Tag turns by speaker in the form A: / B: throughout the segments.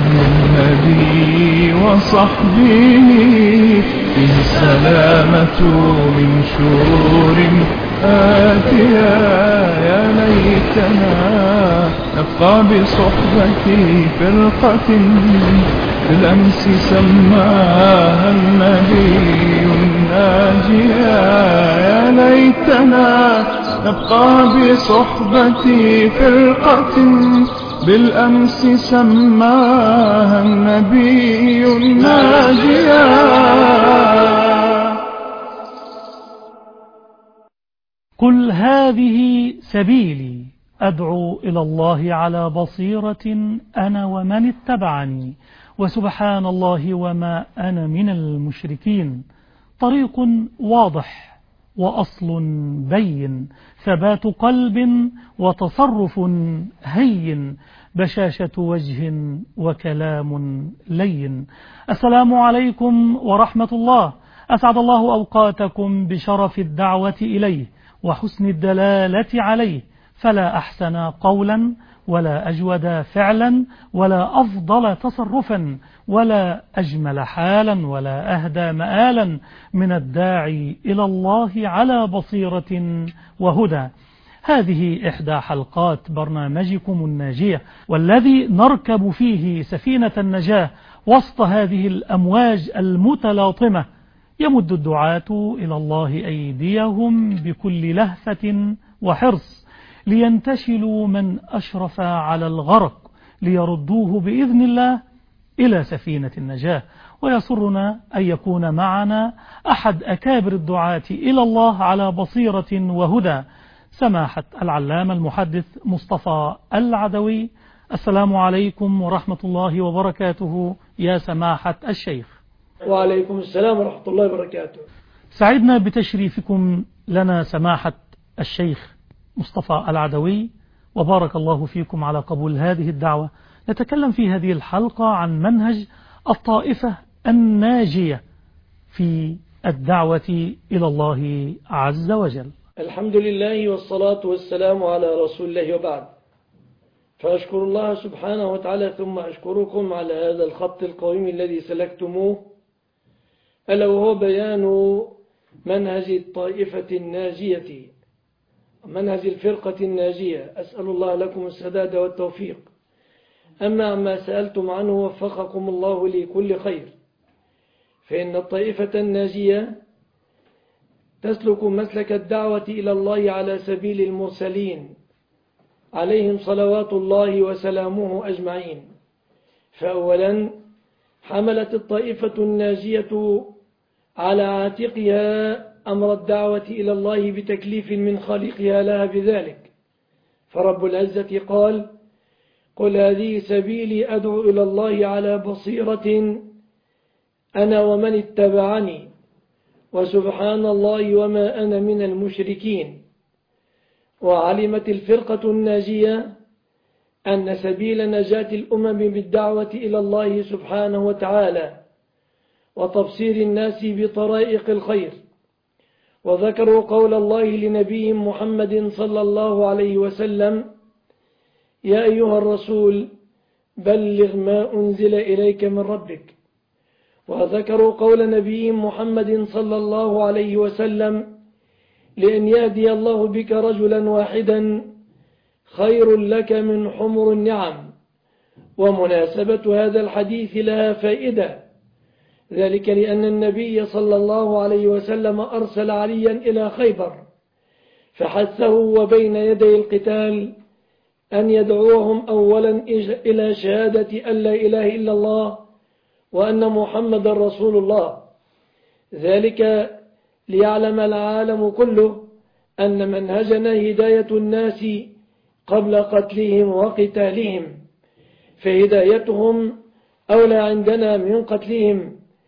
A: النبي وصحبه فيه السلامة من شرور آتية. يا ليتنا نبقى بصحبة فرقة بالأمس سماها النبي الناجية. يا ليتنا نبقى بصحبة فرقة بالأمس سماها النبي الناجية.
B: قل هذه سبيلي أدعو إلى الله على بصيرة أنا ومن اتبعني وسبحان الله وما أنا من المشركين. طريق واضح وأصل بين، ثبات قلب وتصرف هين، بشاشة وجه وكلام لين. السلام عليكم ورحمة الله. أسعد الله أوقاتكم بشرف الدعوة إليه وحسن الدلالة عليه، فلا أحسن قولا ولا أجود فعلا ولا أفضل تصرفا ولا أجمل حالا ولا أهدى مآلا من الداعي إلى الله على بصيرة وهدى. هذه إحدى حلقات برنامجكم الناجية، والذي نركب فيه سفينة النجاة وسط هذه الأمواج المتلاطمة. يمد الدعاة إلى الله أيديهم بكل لهفة وحرص لينتشلوا من أشرف على الغرق، ليردوه بإذن الله إلى سفينة النجاة. ويسرنا أن يكون معنا أحد أكابر الدعاة إلى الله على بصيرة وهدى، سماحة العلامة المحدث مصطفى العدوي. السلام عليكم ورحمة الله وبركاته يا سماحة الشيخ.
C: وعليكم السلام ورحمة الله وبركاته.
B: سعدنا بتشريفكم لنا سماحة الشيخ مصطفى العدوي، وبارك الله فيكم على قبول هذه الدعوة. نتكلم في هذه الحلقة عن منهج الطائفة الناجية في الدعوة إلى الله عز وجل.
C: الحمد لله والصلاة والسلام على رسول الله، وبعد، فأشكر الله سبحانه وتعالى ثم أشكركم على هذا الخط القويم الذي سلكتموه، ألا وهو بيان منهج الطائفة الناجية، منهج الفرقة الناجية. أسأل الله لكم السداد والتوفيق. أما عما سألتم عنه وفقكم الله لكل خير، فإن الطائفة الناجية تسلك مسلك الدعوة إلى الله على سبيل المرسلين عليهم صلوات الله وسلامه أجمعين. فأولا حملت الطائفة الناجية على عاتقها أمر الدعوة إلى الله بتكليف من خالقها لها بذلك، فرب العزة قال: قل هذه سبيلي أدعو إلى الله على بصيرة أنا ومن اتبعني وسبحان الله وما أنا من المشركين. وعلمت الفرقة الناجية أن سبيل نجاة الأمم بالدعوة إلى الله سبحانه وتعالى وتبصير الناس بطرائق الخير، وذكروا قول الله لنبي محمد صلى الله عليه وسلم: يا أيها الرسول بلغ ما أنزل إليك من ربك. وذكروا قول نبي محمد صلى الله عليه وسلم: لأن يهدي الله بك رجلا واحدا خير لك من حمر النعم. ومناسبة هذا الحديث لها فائدة، ذلك لأن النبي صلى الله عليه وسلم أرسل عليا إلى خيبر فحثه وبين يدي القتال أن يدعوهم أولا إلى شهادة أن لا إله إلا الله وأن محمد رسول الله، ذلك ليعلم العالم كله أن منهجنا هداية الناس قبل قتلهم وقتالهم، فهدايتهم أولى عندنا من قتلهم،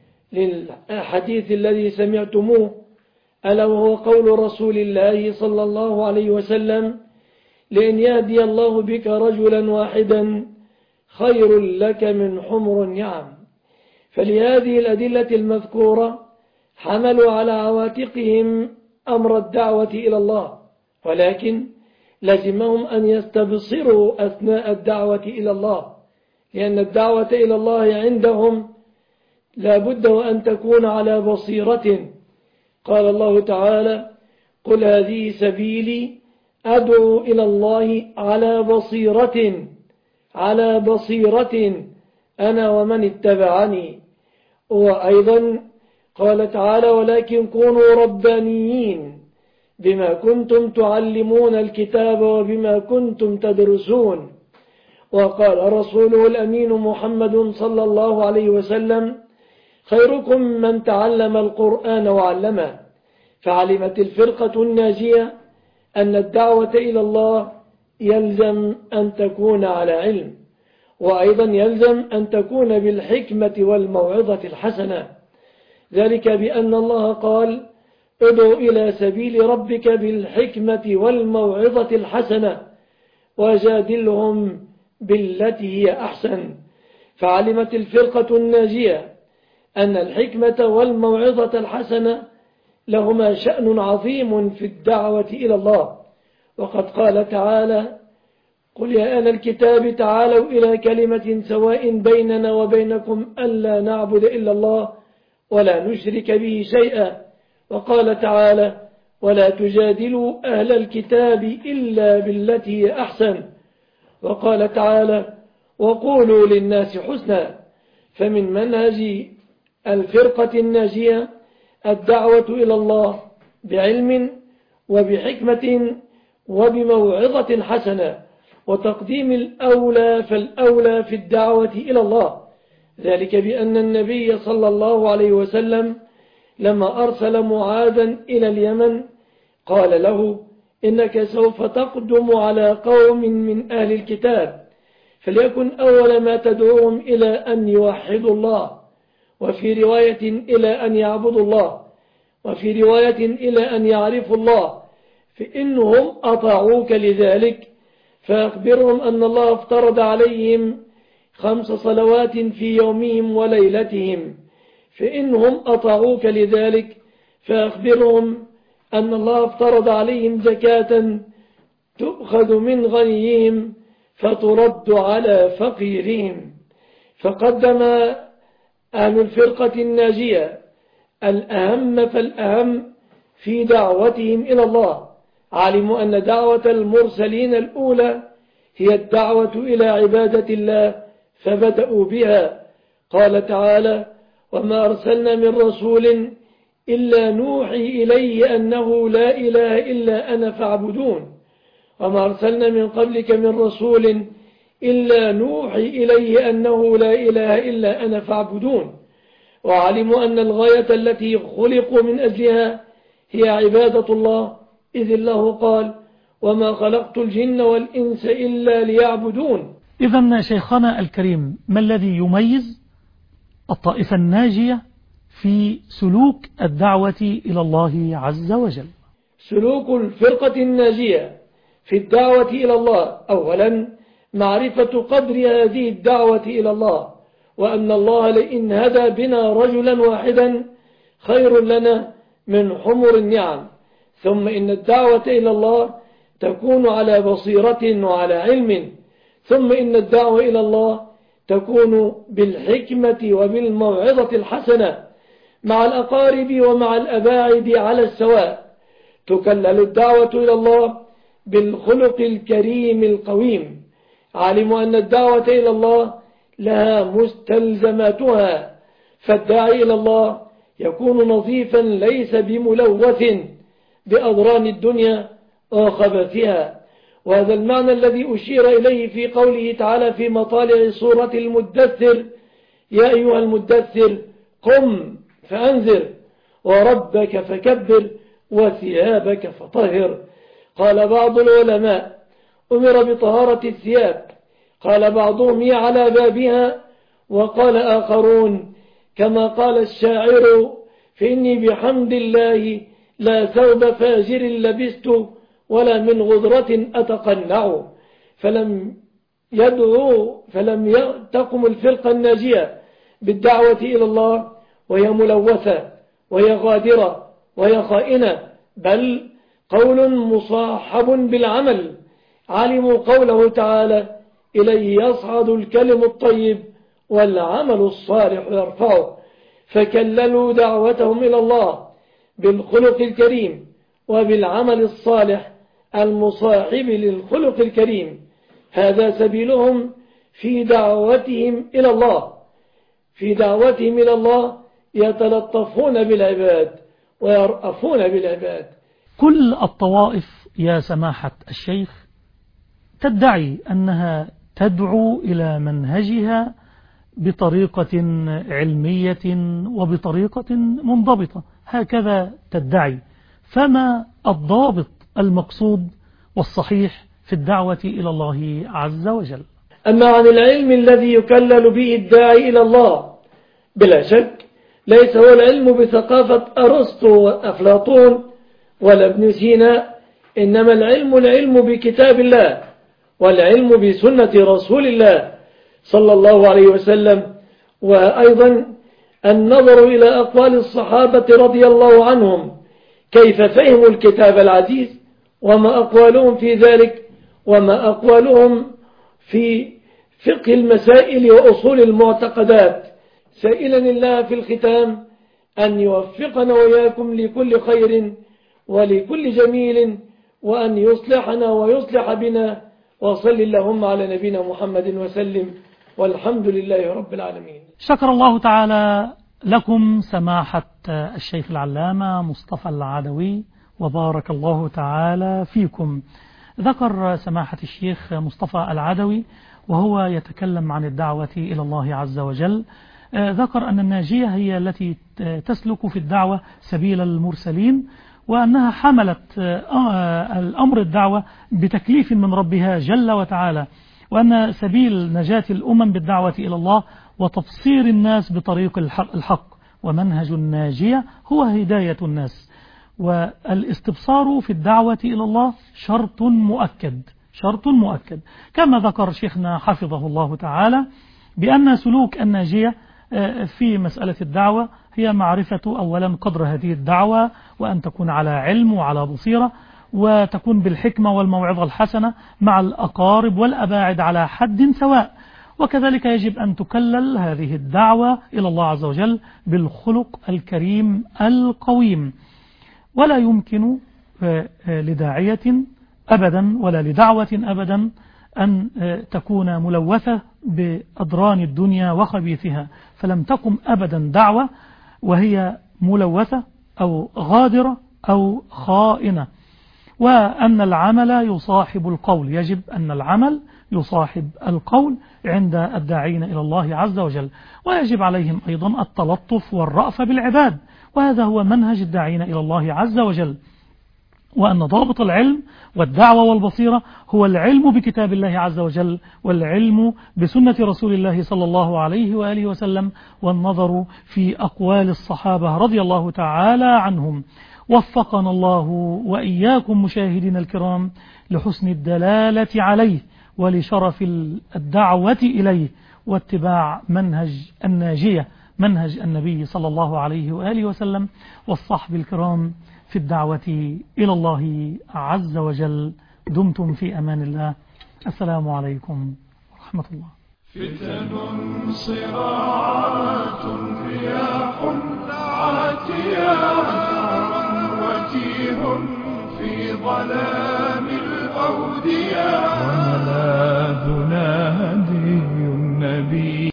C: للحديث الذي سمعتموه ألا وهو قول رسول الله صلى الله عليه وسلم: لأن يهدي الله بك رجلا واحدا خير لك من حمر النعم. فلهذه الأدلة المذكورة حملوا على عواتقهم أمر الدعوة إلى الله، ولكن لزمهم أن يستبصروا أثناء الدعوة إلى الله لأن الدعوة إلى الله عندهم لا بد وأن تكون على بصيرة. قال الله تعالى: قل هذه سبيلي أدعو إلى الله على بصيرة أنا ومن اتبعني. وأيضا قال تعالى: ولكن كونوا ربانيين بما كنتم تعلمون الكتاب وبما كنتم تدرسون. وقال رسوله الأمين محمد صلى الله عليه وسلم: خيركم من تعلم القرآن وعلمه. فعلمت الفرقة الناجية أن الدعوة إلى الله يلزم أن تكون على علم، وأيضا يلزم أن تكون بالحكمة والموعظة الحسنة، ذلك بأن الله قال: ادعو إلى سبيل ربك بالحكمة والموعظة الحسنة وجادلهم بالتي هي أحسن. فعلمت الفرقة الناجية أن الحكمة والموعظة الحسنة لهما شأن عظيم في الدعوة إلى الله. وقد قال تعالى: قل يا أهل الكتاب تعالوا إلى كلمة سواء بيننا وبينكم ألا نعبد إلا الله ولا نشرك به شيئا. وقال تعالى: ولا تجادلوا أهل الكتاب إلا بالتي هي أحسن. وقال تعالى: وقولوا للناس حسنا. فمن منهج الفرقة الناجية الدعوة إلى الله بعلم وبحكمة وبموعظة حسنة، وتقديم الأولى فالأولى في الدعوة إلى الله، ذلك بأن النبي صلى الله عليه وسلم لما أرسل معاذا إلى اليمن قال له: إنك سوف تقدم على قوم من أهل الكتاب، فليكن أول ما تدعوهم إلى أن يوحدوا الله، وفي رواية إلى أن يعبدوا الله، وفي رواية إلى أن يعرفوا الله، فإنهم أطاعوك لذلك فأخبرهم أن الله افترض عليهم 5 صلوات في يومهم وليلتهم، فإنهم أطاعوك لذلك فأخبرهم أن الله افترض عليهم زكاة تؤخذ من غنيهم فترد على فقيرهم. فقدم أهل الفرقة الناجية الأهم فالأهم في دعوتهم إلى الله. علموا أن دعوة المرسلين الأولى هي الدعوة إلى عبادة الله فبدأوا بها. قال تعالى: وما أرسلنا من رسول إلا نوحي إليه أنه لا إله إلا أنا فاعبدون. وما أرسلنا من قبلك من رسول إلا نوحي إليه أنه لا إله إلا أنا فاعبدون. وعلموا أن الغاية التي خلقوا من أجلها هي عبادة الله، إذ الله قال: وما خلقت الجن والإنس إلا ليعبدون.
B: إذن شيخنا الكريم، ما الذي يميز الطائفة الناجية في سلوك الدعوة إلى الله عز وجل؟
C: سلوك الفرقة الناجية في الدعوة إلى الله: أولا معرفة قدر هذه الدعوة إلى الله، وأن الله لئن هدى بنا رجلا واحدا خير لنا من حمر النعم. ثم إن الدعوة إلى الله تكون على بصيرة وعلى علم. ثم إن الدعوة إلى الله تكون بالحكمة وبالموعظة الحسنة مع الأقارب ومع الأباعد على السواء. تكلل الدعوة إلى الله بالخلق الكريم القويم. علموا أن الدعوة إلى الله لها مستلزماتها، فالداعي إلى الله يكون نظيفا ليس بملوث بأضران الدنيا وخبثها. وهذا المعنى الذي أشير إليه في قوله تعالى في مطالع سورة المدثر: يا أيها المدثر قم فأنذر وربك فكبر وثيابك فطهر. قال بعض العلماء: أمر بطهارة الثياب، قال بعضهم هي على بابها، وقال آخرون كما قال الشاعر: فإني بحمد الله لا ثوب فاجر لبست ولا من غضرة أتقنع. فلم تقم الفرقة الناجية بالدعوة إلى الله وهي ملوثة وهي غادرة وهي خائنة، بل قول مصاحب بالعمل. علموا قوله تعالى: إليه يصعد الكلم الطيب والعمل الصالح يرفعه. فكللوا دعوتهم إلى الله بالخلق الكريم وبالعمل الصالح المصاحب للخلق الكريم. هذا سبيلهم في دعوتهم إلى الله. في دعوتهم إلى الله يتلطفون بالعباد ويرأفون بالعباد.
B: كل الطوائف يا سماحة الشيخ تدعي أنها تدعو إلى منهجها بطريقة علمية وبطريقة منضبطة، هكذا تدعي. فما الضابط المقصود والصحيح في الدعوة إلى الله عز وجل؟
C: أما عن العلم الذي يكلل به الداعي إلى الله، بلا شك ليس هو العلم بثقافة أرسطو وأفلاطون ولا ابن سينا، إنما العلم بكتاب الله، والعلم بسنة رسول الله صلى الله عليه وسلم. وأيضا النظر إلى أقوال الصحابة رضي الله عنهم كيف فهموا الكتاب العزيز، وما أقوالهم في ذلك، وما أقوالهم في فقه المسائل وأصول المعتقدات. سائلا الله في الختام أن يوفقنا وإياكم لكل خير ولكل جميل، وأن يصلحنا ويصلح بنا. وصل اللهم على نبينا محمد وسلم، والحمد لله رب العالمين.
B: شكر الله تعالى لكم سماحة الشيخ العلامة مصطفى العدوي، وبارك الله تعالى فيكم. ذكر سماحة الشيخ مصطفى العدوي وهو يتكلم عن الدعوة إلى الله عز وجل، ذكر أن الناجية هي التي تسلك في الدعوة سبيل المرسلين، وأنها حملت الأمر الدعوة بتكليف من ربها جل وتعالى، وأن سبيل نجاة الأمم بالدعوة إلى الله وتبصير الناس بطريق الحق، ومنهج الناجية هو هداية الناس. والاستبصار في الدعوة إلى الله شرط مؤكد كما ذكر شيخنا حفظه الله تعالى بأن سلوك الناجية في مسألة الدعوة هي معرفة أولا قدر هذه الدعوة، وأن تكون على علم وعلى بصيرة، وتكون بالحكمة والموعظة الحسنة مع الأقارب والأباعد على حد سواء. وكذلك يجب أن تكلل هذه الدعوة إلى الله عز وجل بالخلق الكريم القويم. ولا يمكن لداعية أبدا ولا لدعوة أبدا أن تكون ملوثة بأضران الدنيا وخبيثها، فلم تقم أبدا دعوة وهي ملوثة أو غادرة أو خائنة. وأن العمل يصاحب القول، يجب أن العمل يصاحب القول عند الداعين إلى الله عز وجل، ويجب عليهم أيضا التلطف والرأفة بالعباد، وهذا هو منهج الداعين إلى الله عز وجل. وأن ضابط العلم والدعوة والبصيرة هو العلم بكتاب الله عز وجل، والعلم بسنة رسول الله صلى الله عليه وآله وسلم، والنظر في أقوال الصحابة رضي الله تعالى عنهم. وفقنا الله وإياكم مشاهدين الكرام لحسن الدلالة عليه ولشرف الدعوة إليه واتباع منهج الناجية، منهج النبي صلى الله عليه وآله وسلم والصحب الكرام في الدعوة إلى الله عز وجل. دمتم في أمان الله. السلام عليكم ورحمة الله.
A: فتن صراعات رياح عاتيات وتيه في ظلام الأودية، وملاذنا هدي النبي